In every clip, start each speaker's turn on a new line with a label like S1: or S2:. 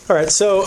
S1: All right, so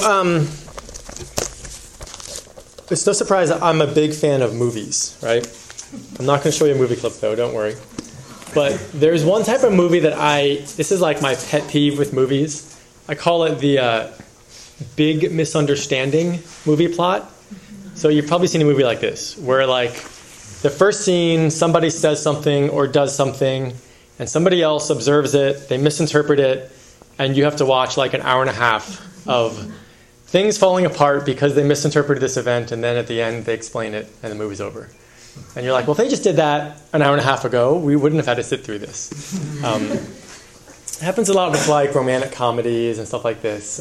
S1: it's no surprise that I'm a big fan of movies, right? I'm not going to show you a movie clip, though, don't worry. But there's one type of movie that this is like my pet peeve with movies. I call it the big misunderstanding movie plot. So you've probably seen a movie like this, where like the first scene, somebody says something or does something, and somebody else observes it, they misinterpret it, and you have to watch like an hour and a half of things falling apart because they misinterpreted this event, and then at the end they explain it, and the movie's over. And you're like, well, if they just did that an hour and a half ago, we wouldn't have had to sit through this. It happens a lot with like romantic comedies and stuff like this.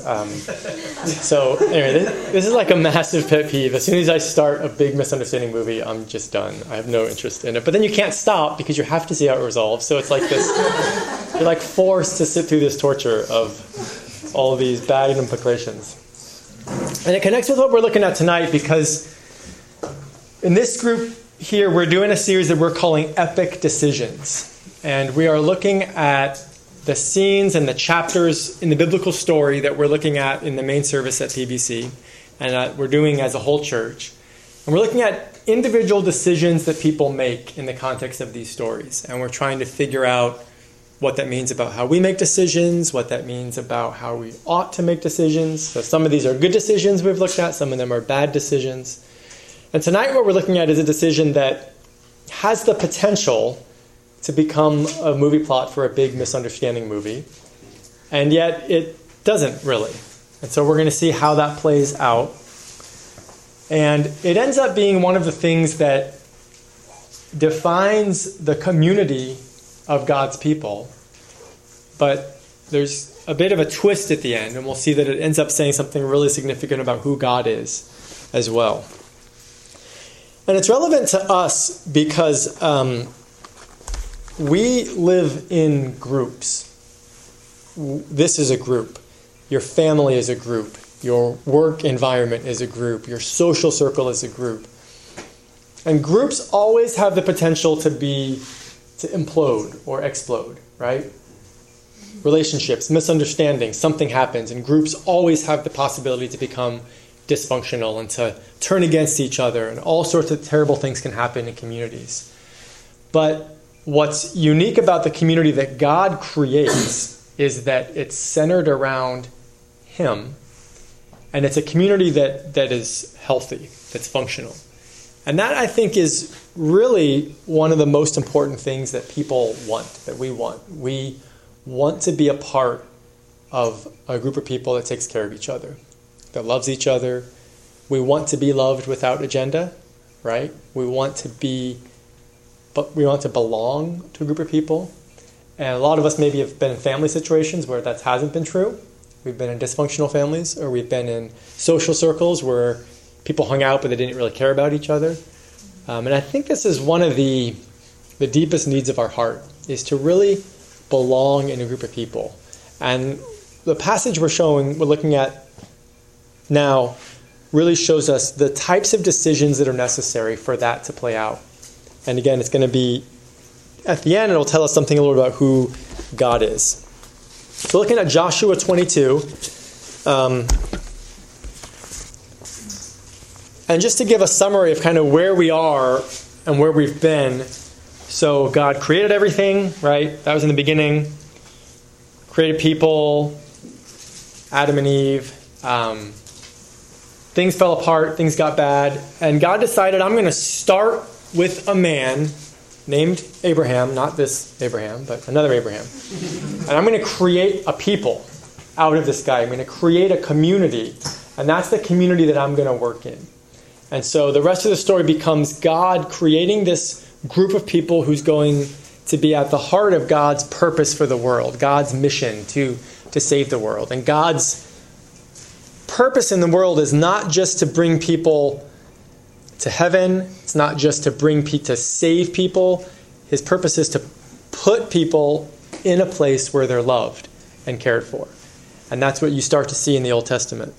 S1: So anyway, this is like a massive pet peeve. As soon as I start a big misunderstanding movie, I'm just done. I have no interest in it. But then you can't stop because you have to see how it resolves. So it's like this, you're like forced to sit through this torture of all of these bad implications. And it connects with what we're looking at tonight because in this group here, we're doing a series that we're calling Epic Decisions. And we are looking at the scenes and the chapters in the biblical story that we're looking at in the main service at PBC, and we're doing as a whole church. And we're looking at individual decisions that people make in the context of these stories. And we're trying to figure out what that means about how we make decisions, what that means about how we ought to make decisions. So some of these are good decisions we've looked at, some of them are bad decisions. And tonight what we're looking at is a decision that has the potential to become a movie plot for a big misunderstanding movie. And yet it doesn't really. And so we're going to see how that plays out. And it ends up being one of the things that defines the community of God's people. But there's a bit of a twist at the end, and we'll see that it ends up saying something really significant about who God is as well. And it's relevant to us because we live in groups. This is a group. Your family is a group. Your work environment is a group. Your social circle is a group. And groups always have the potential to implode or explode, right? Relationships, misunderstandings, something happens, and groups always have the possibility to become dysfunctional and to turn against each other, and all sorts of terrible things can happen in communities. But what's unique about the community that God creates is that it's centered around Him, and it's a community that is healthy, that's functional. And that, I think, is really one of the most important things that people want, that we want. We want to be a part of a group of people that takes care of each other, that loves each other. We want to be loved without agenda, right? We want to belong to a group of people. And a lot of us maybe have been in family situations where that hasn't been true. We've been in dysfunctional families, or we've been in social circles where people hung out but they didn't really care about each other. And I think this is one of the deepest needs of our heart, is to really belong in a group of people. And the passage we're looking at now really shows us the types of decisions that are necessary for that to play out. And again, it's going to be, at the end, it'll tell us something a little about who God is. So looking at Joshua 22, and just to give a summary of kind of where we are and where we've been. So God created everything, right? That was in the beginning. Created people, Adam and Eve. Things fell apart, things got bad, and God decided, I'm going to start with a man named Abraham, not this Abraham, but another Abraham. And I'm going to create a people out of this guy. I'm going to create a community, and that's the community that I'm going to work in. And so the rest of the story becomes God creating this group of people who's going to be at the heart of God's purpose for the world, God's mission to save the world. And God's purpose in the world is not just to bring people to heaven. It's not just to save people. His purpose is to put people in a place where they're loved and cared for. And that's what you start to see in the Old Testament.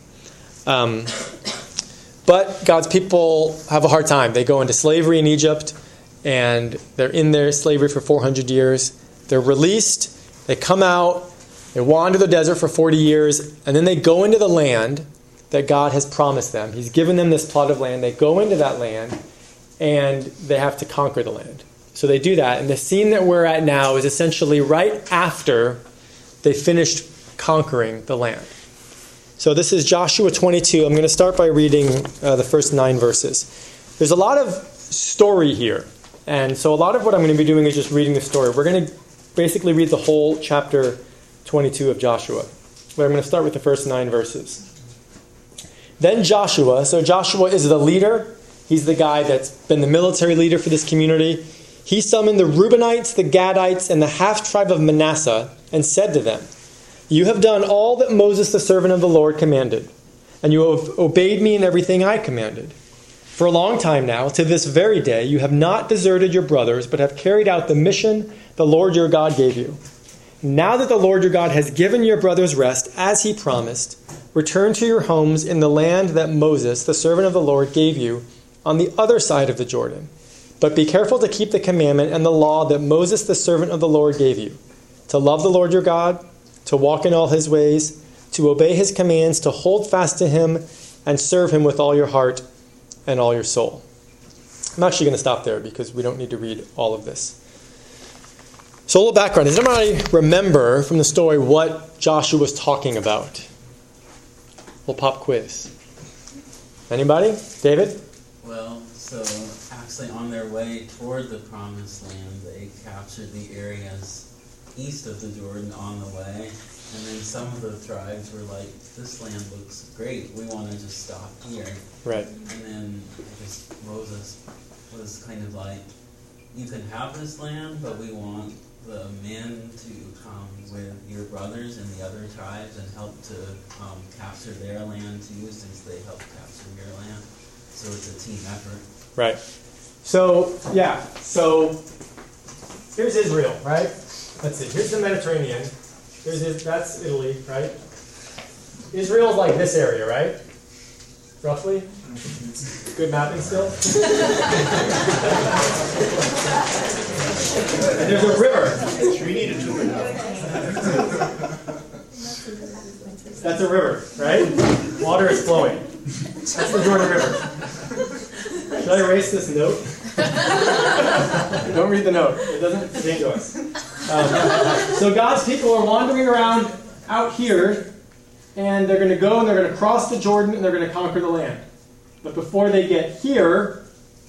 S1: But God's people have a hard time. They go into slavery in Egypt, and they're in their slavery for 400 years. They're released. They come out. They wander the desert for 40 years, and then they go into the land that God has promised them. He's given them this plot of land. They go into that land, and they have to conquer the land. So they do that. And the scene that we're at now is essentially right after they finished conquering the land. So this is Joshua 22. I'm going to start by reading the first 9 verses. There's a lot of story here. And so a lot of what I'm going to be doing is just reading the story. We're going to basically read the whole chapter 22 of Joshua. But I'm going to start with the first 9 verses. Then Joshua, so Joshua is the leader. He's the guy that's been the military leader for this community. He summoned the Reubenites, the Gadites, and the half-tribe of Manasseh and said to them, "You have done all that Moses the servant of the Lord commanded, and you have obeyed me in everything I commanded. For a long time now, to this very day, you have not deserted your brothers, but have carried out the mission the Lord your God gave you. Now that the Lord your God has given your brothers rest, as he promised, return to your homes in the land that Moses, the servant of the Lord, gave you on the other side of the Jordan. But be careful to keep the commandment and the law that Moses, the servant of the Lord, gave you, to love the Lord your God, to walk in all his ways, to obey his commands, to hold fast to him, and serve him with all your heart and all your soul." I'm actually going to stop there because we don't need to read all of this. So a little background. Does anybody remember from the story what Joshua was talking about? A little pop quiz. Anybody? David?
S2: Well, so actually on their way toward the promised land, they captured the areas east of the Jordan on the way. And then some of the tribes were like, "This land looks great. We want to just stop here."
S1: Right.
S2: And then I guess Moses was kind of like, "You can have this land, but we want the men to come with your brothers and the other tribes and help to capture their land too, since they helped capture your land." So it's a team effort.
S1: Right. So, yeah. So, here's Israel, right? Let's see. Here's the Mediterranean. That's Italy, right? Israel's like this area, right? Roughly? Good mapping still? And there's a river.
S3: We need a tour now.
S1: That's a river, right? Water is flowing. That's the Jordan River. Should I erase this note? Don't read the note. It doesn't pertain to us. So God's people are wandering around out here, and they're going to go and they're going to cross the Jordan and they're going to conquer the land. But before they get here,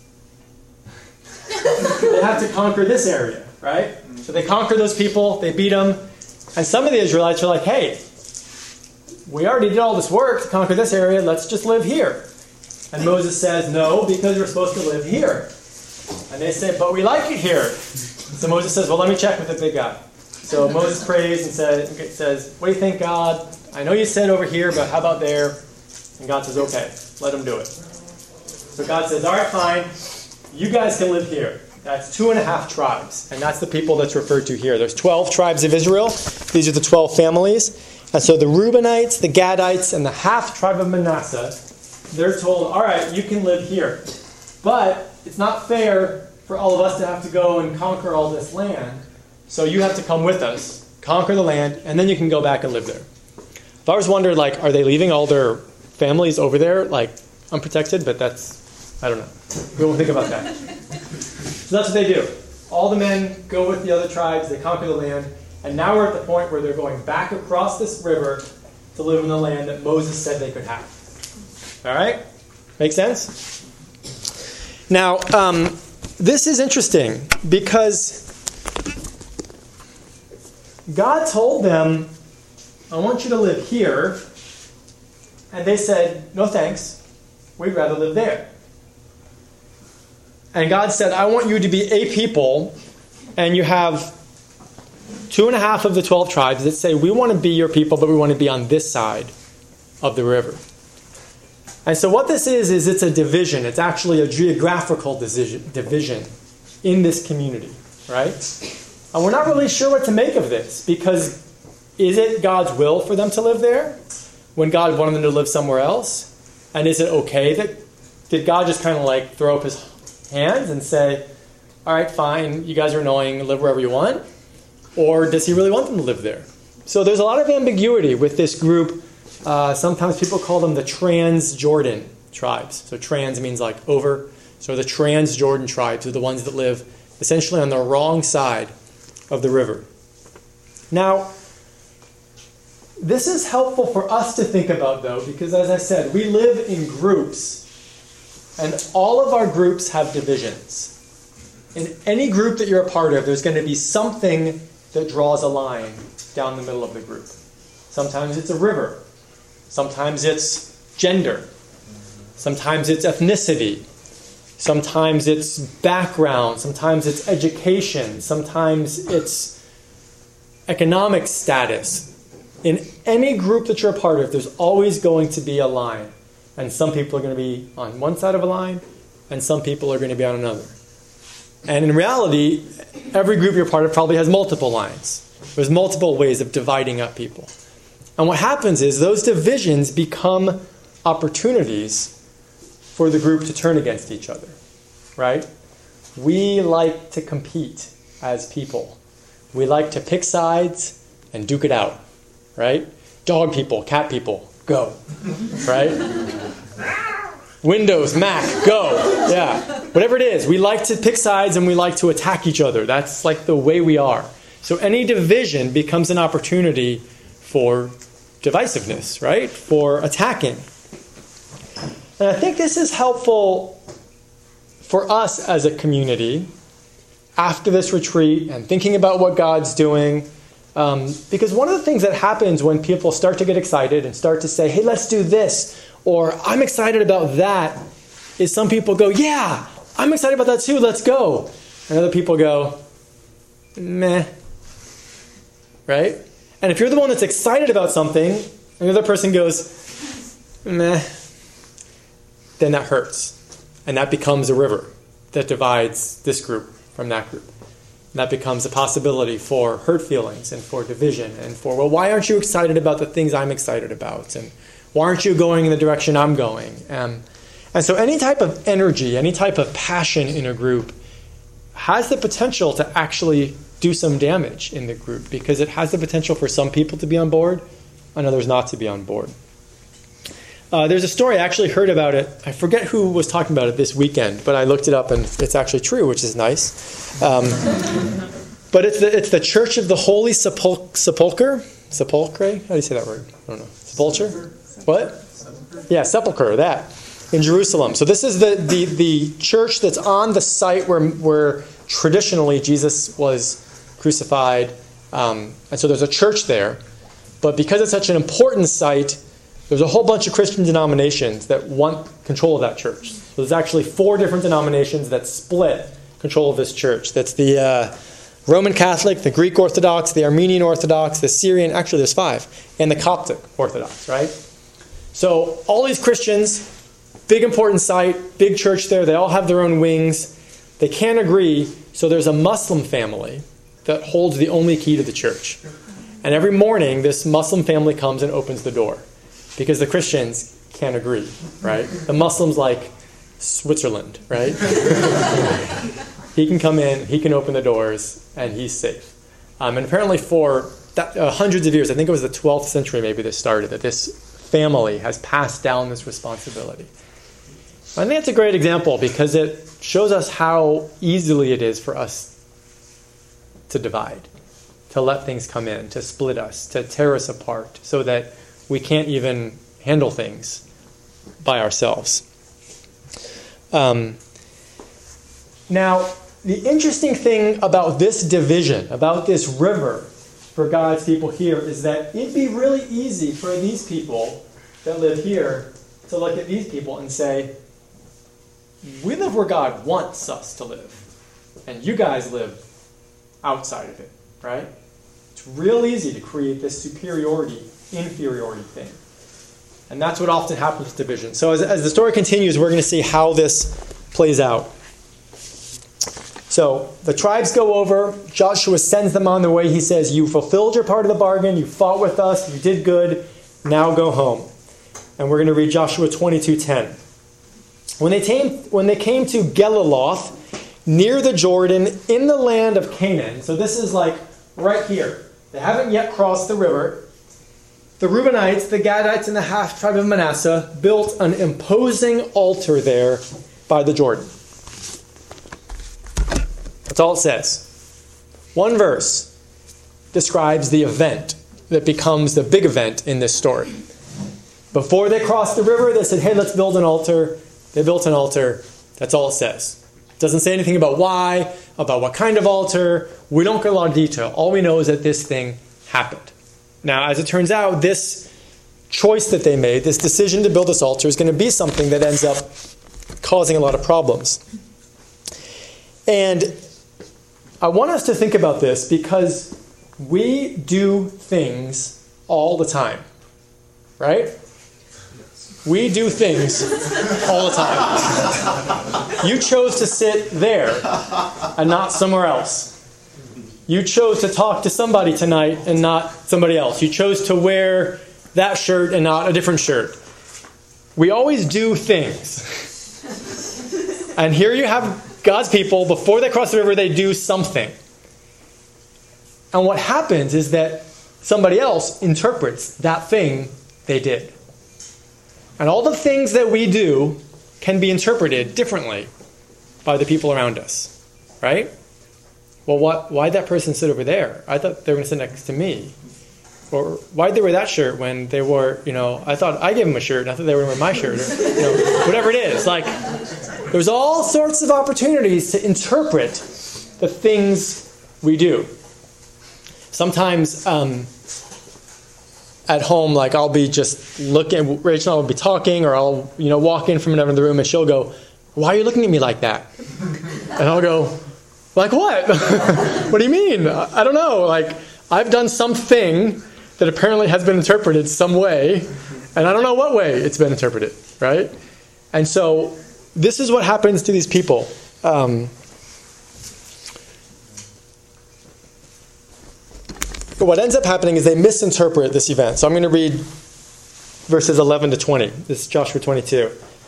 S1: they have to conquer this area, right? So they conquer those people, they beat them, and some of the Israelites are like, "Hey, we already did all this work to conquer this area, let's just live here." And Moses says, "No, because you're supposed to live here." And they say, "But we like it here." So Moses says, "Well, let me check with the big guy." So Moses prays and says, "What do you think, God? I know you said over here, but how about there?" And God says, "Okay, let him do it." So God says, "All right, fine. You guys can live here." That's 2.5 tribes. And that's the people that's referred to here. There's 12 tribes of Israel. These are the 12 families. And so the Reubenites, the Gadites, and the half-tribe of Manasseh, they're told, "All right, you can live here. But it's not fair for all of us to have to go and conquer all this land. So you have to come with us, conquer the land, and then you can go back and live there." I've always wondered, like, are they leaving all their families over there, like, unprotected? But that's, I don't know. We won't think about that. So that's what they do. All the men go with the other tribes, they conquer the land, and now we're at the point where they're going back across this river to live in the land that Moses said they could have. All right? Make sense? Now, this is interesting because God told them, "I want you to live here." And they said, "No thanks. We'd rather live there." And God said, "I want you to be a people." And you have 2.5 of the 12 tribes that say, "We want to be your people, but we want to be on this side of the river." And so what this is it's a division. It's actually a geographical division in this community, right? And we're not really sure what to make of this, because is it God's will for them to live there when God wanted them to live somewhere else? And is it okay that, did God just kind of like throw up his hands and say, "All right, fine, you guys are annoying, live wherever you want"? Or does he really want them to live there? So there's a lot of ambiguity with this group. Sometimes people call them the Transjordan tribes. So trans means like over. So the Transjordan tribes are the ones that live essentially on the wrong side of the river. Now, this is helpful for us to think about, though, because as I said, we live in groups, and all of our groups have divisions. In any group that you're a part of, there's going to be something that draws a line down the middle of the group. Sometimes it's a river. Sometimes it's gender. Sometimes it's ethnicity. Sometimes it's background. Sometimes it's education. Sometimes it's economic status. In any group that you're a part of, there's always going to be a line. And some people are going to be on one side of a line, and some people are going to be on another. And in reality, every group you're part of probably has multiple lines. There's multiple ways of dividing up people. And what happens is those divisions become opportunities for the group to turn against each other, right? We like to compete as people. We like to pick sides and duke it out, right? Dog people, cat people, go, right? Windows, Mac, go. Yeah, whatever it is. We like to pick sides and we like to attack each other. That's like the way we are. So any division becomes an opportunity for divisiveness, right? For attacking. And I think this is helpful for us as a community after this retreat and thinking about what God's doing. Because one of the things that happens when people start to get excited and start to say, hey, let's do this, or I'm excited about that, is some people go, yeah, I'm excited about that too, let's go. And other people go, meh. Right? And if you're the one that's excited about something, and the other person goes, meh, then that hurts. And that becomes a river that divides this group from that group. And that becomes a possibility for hurt feelings and for division and for, well, why aren't you excited about the things I'm excited about? And why aren't you going in the direction I'm going? And so any type of energy, any type of passion in a group has the potential to actually do some damage in the group because it has the potential for some people to be on board and others not to be on board. There's a story, I actually heard about it. I forget who was talking about it this weekend, but I looked it up and it's actually true, which is nice. But it's the Church of the Holy Sepulchre? Sepulchre? How do you say that word? I don't know. Sepulchre? What? Yeah, sepulchre, that. In Jerusalem. So this is the church that's on the site where traditionally Jesus was crucified. And so there's a church there. But because it's such an important site, there's a whole bunch of Christian denominations that want control of that church. So there's actually 4 different denominations that split control of this church. That's the Roman Catholic, the Greek Orthodox, the Armenian Orthodox, the Syrian, actually there's 5, and the Coptic Orthodox, right? So all these Christians, big important site, big church there, they all have their own wings. They can't agree, so there's a Muslim family that holds the only key to the church. And every morning, this Muslim family comes and opens the door. Because the Christians can't agree, right? The Muslims like Switzerland, right? He can come in, he can open the doors, and he's safe. And apparently for hundreds of years, I think it was the 12th century maybe this started, that this family has passed down this responsibility. I think it's a great example because it shows us how easily it is for us to divide, to let things come in, to split us, to tear us apart, so that we can't even handle things by ourselves. Now, the interesting thing about this division, about this river for God's people here, is that it'd be really easy for these people that live here to look at these people and say, we live where God wants us to live, and you guys live outside of it, right? It's real easy to create this superiority inferiority thing. And that's what often happens with division. So as the story continues, we're going to see how this plays out. So the tribes go over. Joshua sends them on their way. He says, you fulfilled your part of the bargain. You fought with us. You did good. Now go home. And we're going to read Joshua 22:10. When they came to Geliloth, near the Jordan, in the land of Canaan. So this is like right here. They haven't yet crossed the river. The Reubenites, the Gadites, and the half-tribe of Manasseh built an imposing altar there by the Jordan. That's all it says. One verse describes the event that becomes the big event in this story. Before they crossed the river, they said, hey, let's build an altar. They built an altar. That's all it says. It doesn't say anything about why, about what kind of altar. We don't get a lot of detail. All we know is that this thing happened. Now, as it turns out, this choice that they made, this decision to build this altar, is going to be something that ends up causing a lot of problems. And I want us to think about this because we do things all the time, right? We do things all the time. You chose to sit there and not somewhere else. You chose to talk to somebody tonight and not somebody else. You chose to wear that shirt and not a different shirt. We always do things. And here you have God's people, before they cross the river, they do something. And what happens is that somebody else interprets that thing they did. And all the things that we do can be interpreted differently by the people around us. Right? Well, why'd that person sit over there? I thought they were going to sit next to me. Or why'd they wear that shirt when they wore, I thought I gave them a shirt and I thought they were going to wear my shirt. Or, whatever it is. Like, there's all sorts of opportunities to interpret the things we do. Sometimes at home, like I'll be just looking, Rachel and I will be talking, or I'll walk in from another room and she'll go, why are you looking at me like that? And I'll go, like what? What do you mean? I don't know. Like, I've done something that apparently has been interpreted some way, and I don't know what way it's been interpreted, right? And so this is what happens to these people. What ends up happening is they misinterpret this event. So I'm going to read verses 11 to 20. This is Joshua 22.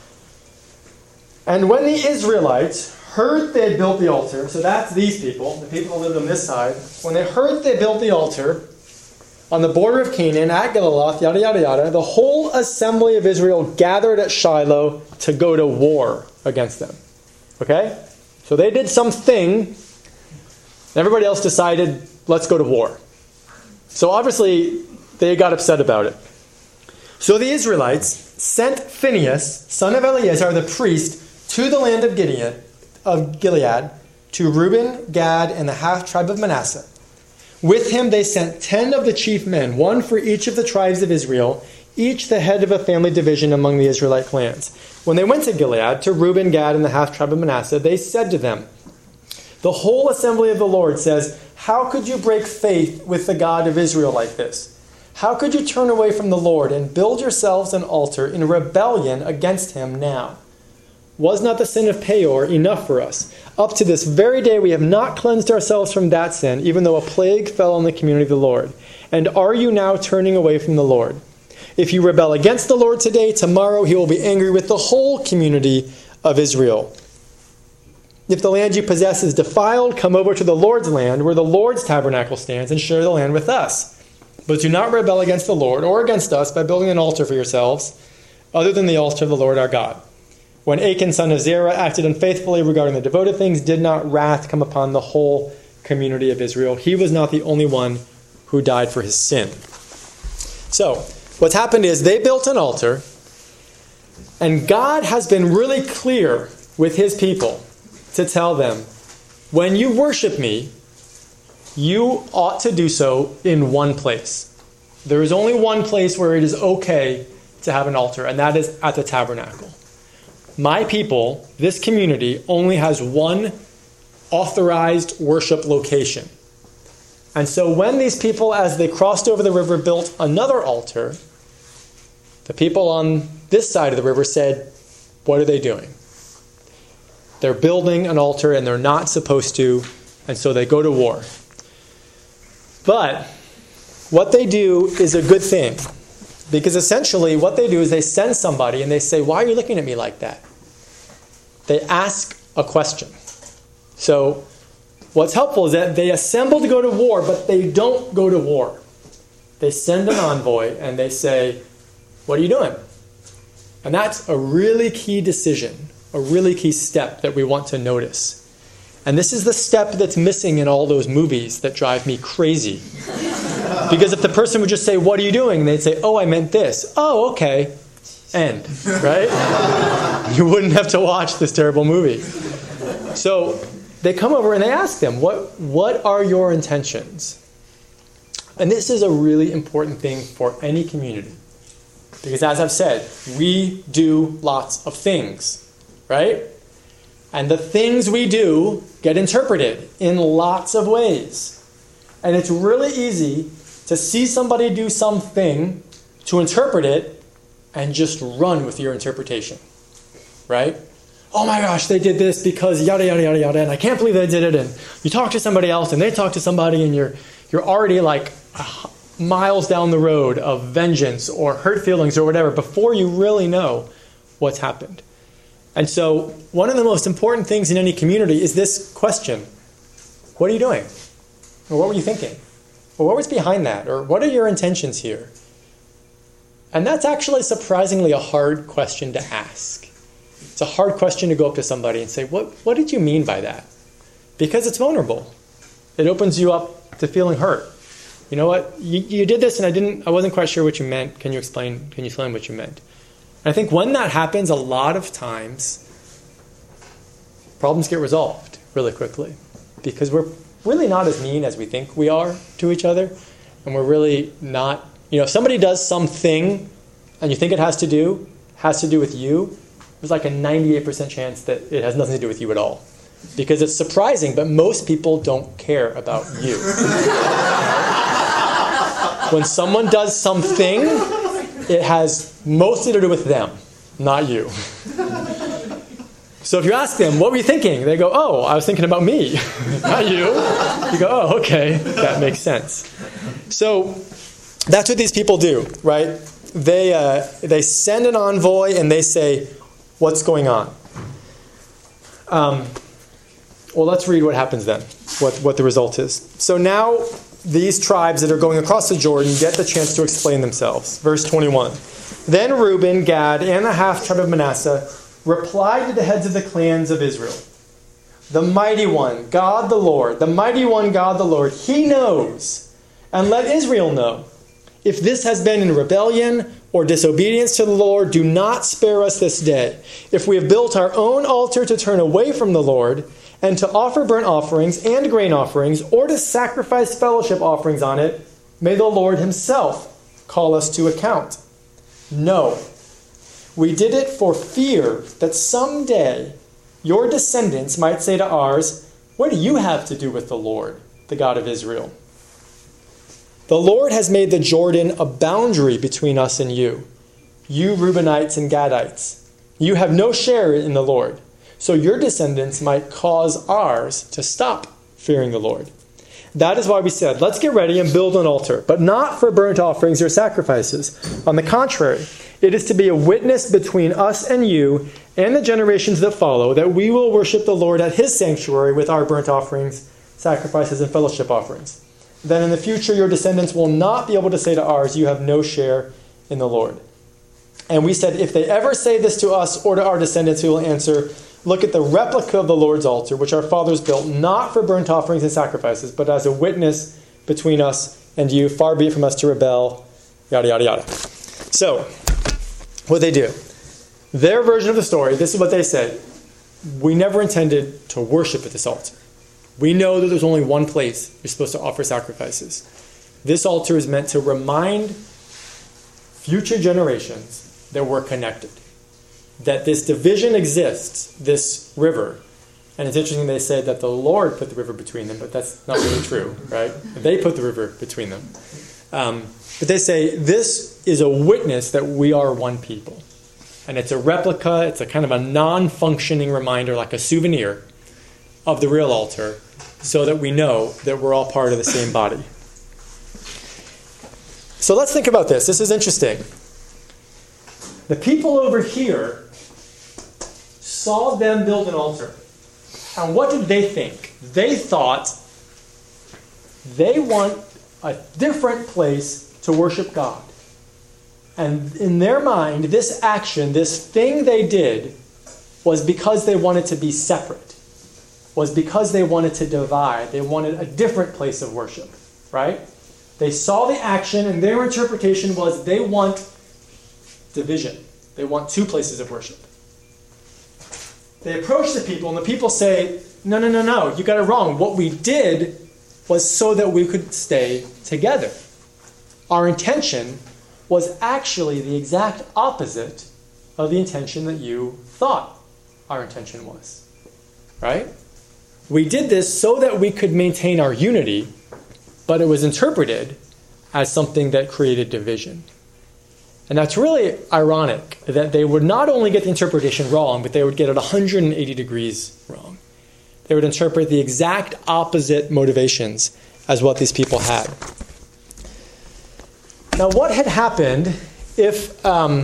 S1: And when the Israelites heard they had built the altar, so that's these people, the people who lived on this side, when they heard they built the altar on the border of Canaan, at Geliloth, yada, yada, yada, the whole assembly of Israel gathered at Shiloh to go to war against them. Okay? So they did something, everybody else decided, let's go to war. So obviously, they got upset about it. So the Israelites sent Phinehas, son of Eleazar the priest, to the land of Gilead, to Reuben, Gad, and the half-tribe of Manasseh. With him they sent 10 of the chief men, one for each of the tribes of Israel, each the head of a family division among the Israelite clans. When they went to Gilead, to Reuben, Gad, and the half-tribe of Manasseh, they said to them, the whole assembly of the Lord says, how could you break faith with the God of Israel like this? How could you turn away from the Lord and build yourselves an altar in rebellion against him now? Was not the sin of Peor enough for us? Up to this very day we have not cleansed ourselves from that sin, even though a plague fell on the community of the Lord. And are you now turning away from the Lord? If you rebel against the Lord today, tomorrow he will be angry with the whole community of Israel. If the land you possess is defiled, come over to the Lord's land, where the Lord's tabernacle stands, and share the land with us. But do not rebel against the Lord or against us by building an altar for yourselves, other than the altar of the Lord our God. When Achan, son of Zerah, acted unfaithfully regarding the devoted things, did not wrath come upon the whole community of Israel? He was not the only one who died for his sin. So, what's happened is they built an altar, and God has been really clear with his people to tell them, when you worship me, you ought to do so in one place. There is only one place where it is okay to have an altar, and that is at the tabernacle. My people, this community, only has one authorized worship location. And so when these people, as they crossed over the river, built another altar, the people on this side of the river said, what are they doing? They're building an altar and they're not supposed to, and so they go to war. But what they do is a good thing. Because essentially what they do is they send somebody and they say, why are you looking at me like that? They ask a question. So what's helpful is that they assemble to go to war, but they don't go to war. They send an envoy and they say, what are you doing? And that's a really key decision, a really key step that we want to notice. And this is the step that's missing in all those movies that drive me crazy. Because if the person would just say, what are you doing? And they'd say, oh, I meant this. Oh, okay. End. Right? You wouldn't have to watch this terrible movie. So they come over and they ask them, what are your intentions? And this is a really important thing for any community. Because as I've said, we do lots of things. Right? And the things we do get interpreted in lots of ways. And it's really easy to see somebody do something, to interpret it, and just run with your interpretation. Right? Oh my gosh, they did this because yada, yada, yada, yada, and I can't believe they did it. And you talk to somebody else, and they talk to somebody, and you're already like miles down the road of vengeance or hurt feelings or whatever before you really know what's happened. And so one of the most important things in any community is this question. What are you doing? Or what were you thinking? Or what was behind that? Or what are your intentions here? And that's actually surprisingly a hard question to ask. It's a hard question to go up to somebody and say, what did you mean by that? Because it's vulnerable. It opens you up to feeling hurt. You know what? You did this and I wasn't quite sure what you meant. Can you explain what you meant? And I think when that happens, a lot of times, problems get resolved really quickly. Because we're really not as mean as we think we are to each other. And we're really not, if somebody does something and you think it has to do with you, there's like a 98% chance that it has nothing to do with you at all. Because it's surprising, but most people don't care about you. When someone does something, it has mostly to do with them, not you. So if you ask them, what were you thinking? They go, oh, I was thinking about me, not you. You go, oh, okay, that makes sense. So that's what these people do, right? They send an envoy and they say, what's going on? Well, let's read what happens then, what the result is. So now these tribes that are going across the Jordan get the chance to explain themselves. Verse 21. Then Reuben, Gad, and the half-tribe of Manasseh replied to the heads of the clans of Israel. The mighty one, God the Lord, the mighty one, God the Lord, he knows, and let Israel know. If this has been in rebellion or disobedience to the Lord, do not spare us this day. If we have built our own altar to turn away from the Lord, and to offer burnt offerings and grain offerings, or to sacrifice fellowship offerings on it, may the Lord himself call us to account. No, we did it for fear that someday your descendants might say to ours, what do you have to do with the Lord, the God of Israel? The Lord has made the Jordan a boundary between us and you Reubenites and Gadites. You have no share in the Lord. So your descendants might cause ours to stop fearing the Lord. That is why we said, let's get ready and build an altar, but not for burnt offerings or sacrifices. On the contrary, it is to be a witness between us and you and the generations that follow, that we will worship the Lord at his sanctuary with our burnt offerings, sacrifices, and fellowship offerings. Then in the future your descendants will not be able to say to ours, you have no share in the Lord. And we said, if they ever say this to us or to our descendants, we will answer, look at the replica of the Lord's altar, which our fathers built, not for burnt offerings and sacrifices, but as a witness between us and you. Far be it from us to rebel, yada, yada, yada. So, what they do, their version of the story, this is what they say. We never intended to worship at this altar. We know that there's only one place you're supposed to offer sacrifices. This altar is meant to remind future generations that we're connected. That this division exists, this river. And it's interesting they say that the Lord put the river between them, but that's not really true, right? They put the river between them. But they say this is a witness that we are one people. And it's a replica, it's a kind of a non-functioning reminder, like a souvenir of the real altar, so that we know that we're all part of the same body. So let's think about this. This is interesting. The people over here saw them build an altar. And what did they think? They thought they want a different place to worship God. And in their mind, this action, this thing they did, was because they wanted to be separate, was because they wanted to divide. They wanted a different place of worship, right? They saw the action, and their interpretation was they want division. They want two places of worship. They approach the people, and the people say, no, you got it wrong. What we did was so that we could stay together. Our intention was actually the exact opposite of the intention that you thought our intention was. Right? We did this so that we could maintain our unity, but it was interpreted as something that created division. And that's really ironic, that they would not only get the interpretation wrong, but they would get it 180 degrees wrong. They would interpret the exact opposite motivations as what these people had. Now, what had happened if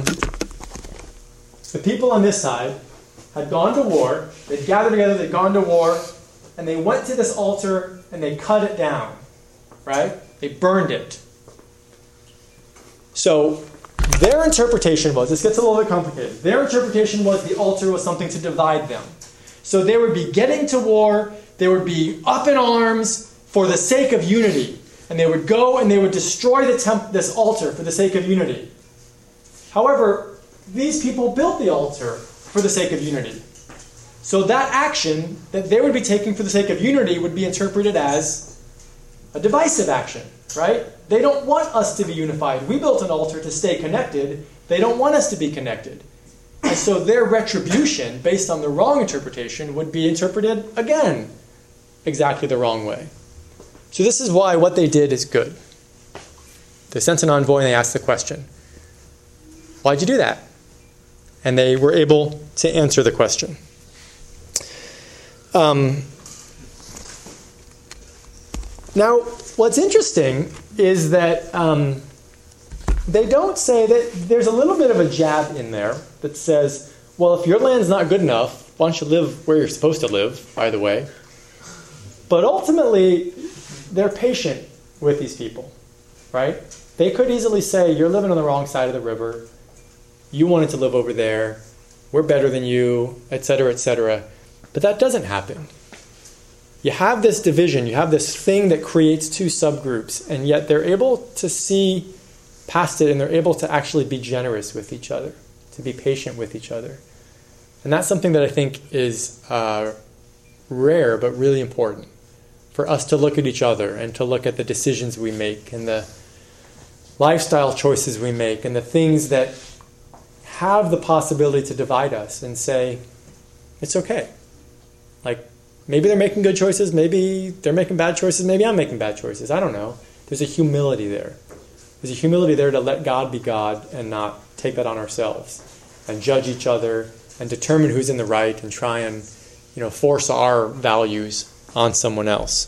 S1: the people on this side had gone to war, they'd gathered together, they'd gone to war, and they went to this altar and they cut it down, right? They burned it. So their interpretation was, this gets a little bit complicated, their interpretation was the altar was something to divide them. So they would be getting to war, they would be up in arms for the sake of unity. And they would go and they would destroy this altar for the sake of unity. However, these people built the altar for the sake of unity. So that action that they would be taking for the sake of unity would be interpreted as a divisive action, right? They don't want us to be unified. We built an altar to stay connected. They don't want us to be connected. And so their retribution, based on the wrong interpretation, would be interpreted, again, exactly the wrong way. So this is why what they did is good. They sent an envoy and they asked the question, why'd you do that? And they were able to answer the question. Now, what's interesting is that they don't say that there's a little bit of a jab in there that says, well, if your land's not good enough, why don't you live where you're supposed to live, by the way? But ultimately, they're patient with these people, right? They could easily say, you're living on the wrong side of the river. You wanted to live over there. We're better than you, etc., etc. But that doesn't happen. You have this division. You have this thing that creates two subgroups, and yet they're able to see past it, and they're able to actually be generous with each other, to be patient with each other. And that's something that I think is rare but really important. For us to look at each other and to look at the decisions we make and the lifestyle choices we make and the things that have the possibility to divide us and say, it's okay. Like, maybe they're making good choices, maybe they're making bad choices, maybe I'm making bad choices. I don't know. There's a humility there. There's a humility there to let God be God and not take that on ourselves and judge each other and determine who's in the right and try and, force our values on someone else.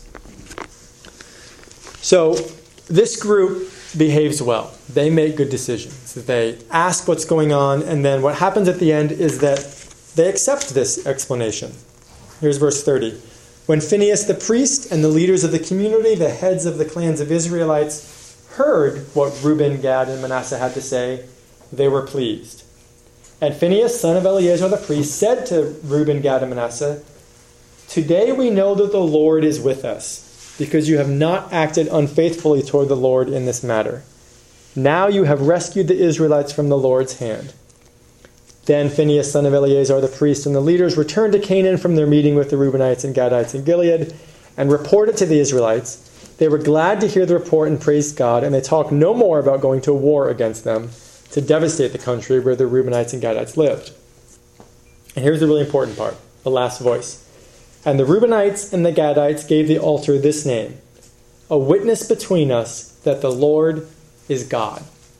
S1: So this group behaves well. They make good decisions. They ask what's going on, and then what happens at the end is that they accept this explanation. Here's verse 30. When Phinehas the priest and the leaders of the community, the heads of the clans of Israelites, heard what Reuben, Gad, and Manasseh had to say, they were pleased. And Phinehas, son of Eleazar the priest, said to Reuben, Gad, and Manasseh, today we know that the Lord is with us, because you have not acted unfaithfully toward the Lord in this matter. Now you have rescued the Israelites from the Lord's hand. Then Phinehas, son of Eleazar the priest, and the leaders returned to Canaan from their meeting with the Reubenites and Gadites in Gilead, and reported to the Israelites. They were glad to hear the report and praised God, and they talked no more about going to war against them to devastate the country where the Reubenites and Gadites lived. And here's the really important part, the last voice. And the Reubenites and the Gadites gave the altar this name, a witness between us that the Lord is God.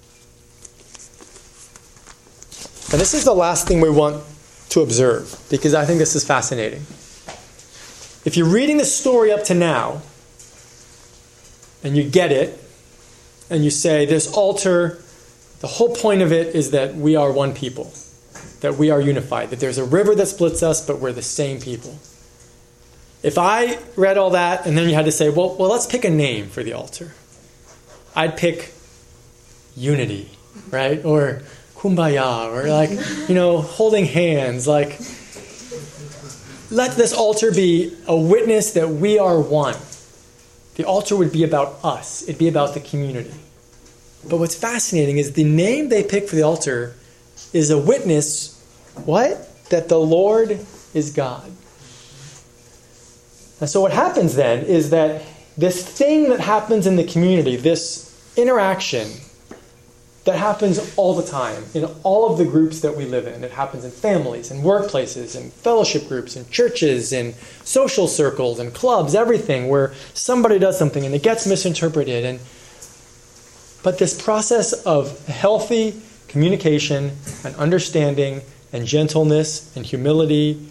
S1: And this is the last thing we want to observe, because I think this is fascinating. If you're reading the story up to now, and you get it, and you say, this altar, the whole point of it is that we are one people, that we are unified, that there's a river that splits us, but we're the same people. If I read all that and then you had to say, well, let's pick a name for the altar. I'd pick unity, right? Or kumbaya, or holding hands. Like, let this altar be a witness that we are one. The altar would be about us. It'd be about the community. But what's fascinating is the name they pick for the altar is a witness, what? That the Lord is God. And so what happens then is that this thing that happens in the community, this interaction that happens all the time in all of the groups that we live in. It happens in families and workplaces and fellowship groups and churches and social circles and clubs, everything where somebody does something and it gets misinterpreted. But this process of healthy communication and understanding and gentleness and humility,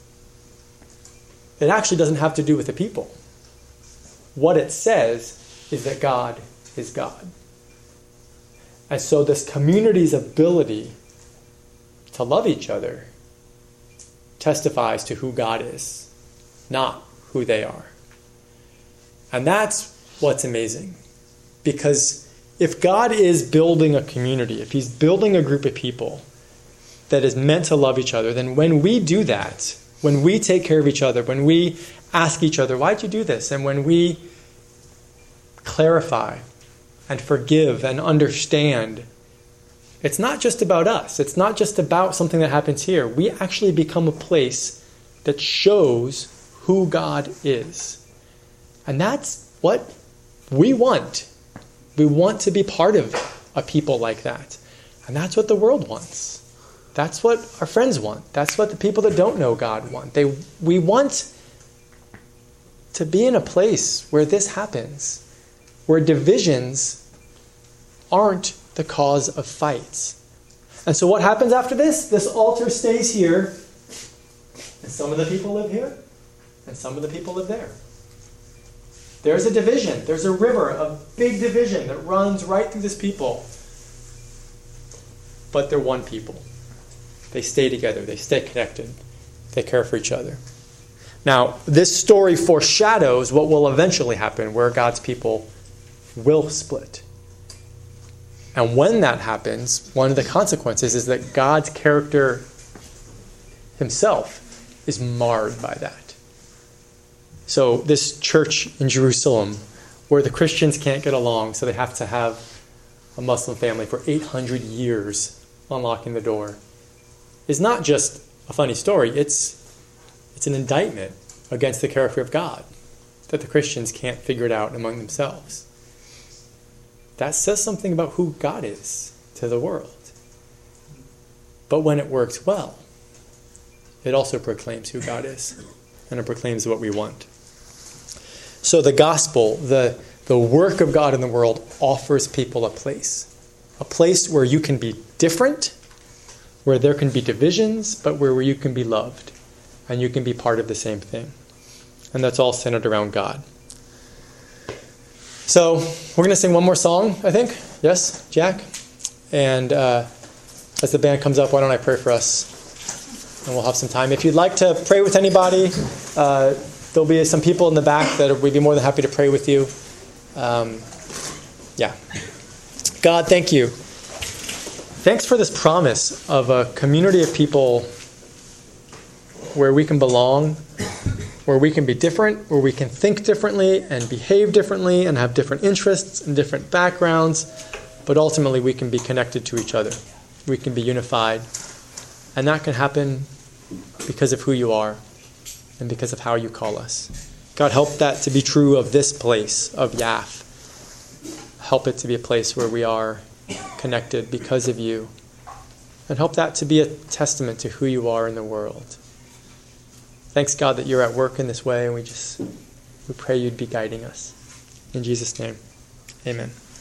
S1: it actually doesn't have to do with the people. What it says is that God is God. And so this community's ability to love each other testifies to who God is, not who they are. And that's what's amazing. Because if God is building a community, if he's building a group of people that is meant to love each other, then when we do that, when we take care of each other, when we ask each other, why'd you do this? And when we clarify and forgive and understand, it's not just about us. It's not just about something that happens here. We actually become a place that shows who God is. And that's what we want. We want to be part of a people like that. And that's what the world wants. That's what our friends want. That's what the people that don't know God want. We want to be in a place where this happens, where divisions aren't the cause of fights. And so what happens after this? This altar stays here, and some of the people live here, and some of the people live there. There's a division. There's a river, a big division that runs right through this people. But they're one people. They stay together. They stay connected. They care for each other. Now, this story foreshadows what will eventually happen, where God's people will split. And when that happens, one of the consequences is that God's character himself is marred by that. So this church in Jerusalem, where the Christians can't get along, so they have to have a Muslim family for 800 years unlocking the door, is not just a funny story. It's an indictment against the character of God, that the Christians can't figure it out among themselves. That says something about who God is to the world. But when it works well, it also proclaims who God is, and it proclaims what we want. So the gospel, the work of God in the world, offers people a place where you can be different, where there can be divisions, but where you can be loved, and you can be part of the same thing. And that's all centered around God. So we're going to sing one more song, I think. Yes, Jack? And as the band comes up, why don't I pray for us? And we'll have some time. If you'd like to pray with anybody, there'll be some people in the back that we'd be more than happy to pray with you. God, thank you. Thanks for this promise of a community of people where we can belong, where we can be different, where we can think differently and behave differently and have different interests and different backgrounds, but ultimately we can be connected to each other. We can be unified. And that can happen because of who you are and because of how you call us. God, help that to be true of this place, of Yaf. Help it to be a place where we are connected because of you. And help that to be a testament to who you are in the world. Thanks, God, that you're at work in this way, and we pray you'd be guiding us. In Jesus' name, amen.